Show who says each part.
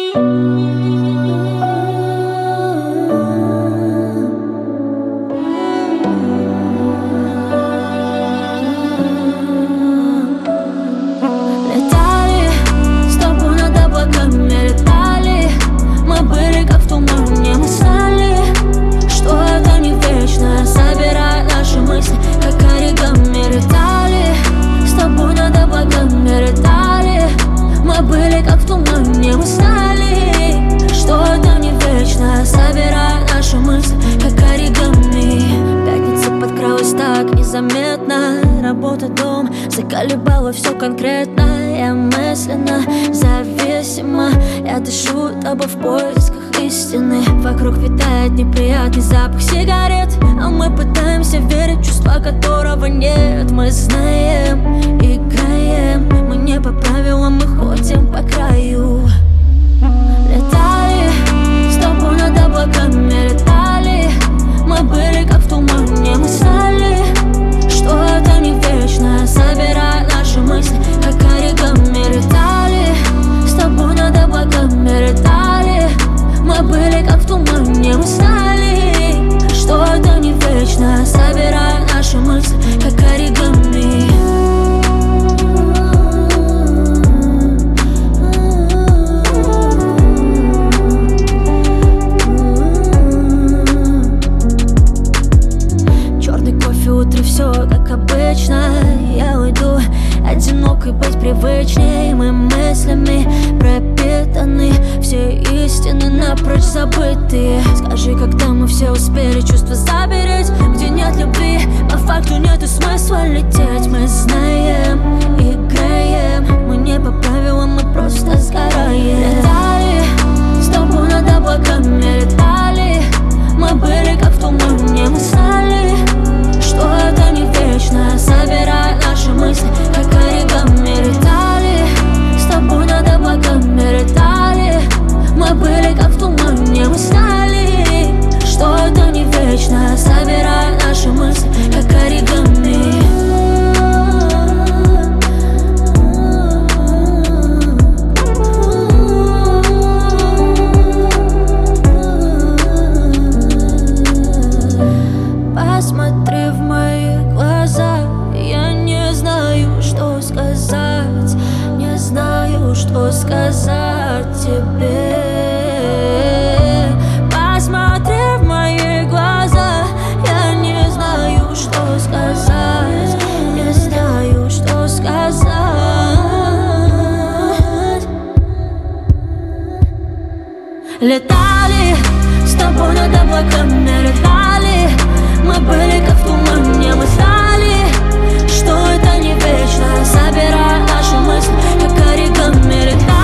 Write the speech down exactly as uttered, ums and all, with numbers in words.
Speaker 1: Заметно, работа, дом, заколебало все конкретно. Я мысленно зависима, я дышу, оба в поисках истины. Вокруг витает неприятный запах сигарет, а мы пытаемся верить в чувства, которого нет. Мы знаем, играем, мы не по правилам, мы ходим по краю. Летали с тобой над облаками, летали, мы были как в тумане, мы стали. Что это не вечно, собирая наши мысли, как оригами. Летали с тобой над облаками, летали, мы были как в тумане, мы стали. Что это не вечно, собирая наши мысли, как оригами. Утро все как обычно, я уйду, одинокой быть привычней. Мы мыслями пропитаны, все истины напрочь забытые. Скажи, когда мы все успели чувства забереть, где нет любви, по факту нету смысла лететь. Мы знаем, играем, мы не по правилам, мы просто сгораем. Летали с тобой над облаками, летали, мы были как в тумане, мы стали. Что это не вечно, собирая наши мысли, как оригами. Летали с тобой над облаками, летали, мы были как в тумане, мы стали. Что это не вечно, собирая наши мысли, как оригами. Посмотри в мои глаза, я не знаю, что сказать, не знаю, что сказать тебе. Посмотри в мои глаза, я не знаю, что сказать, не знаю, что сказать. Летали с тобой над облаками, летали, мы были как в тумане, мы стали. Что это не вечно, собирая наши мысли, как оригами. Летали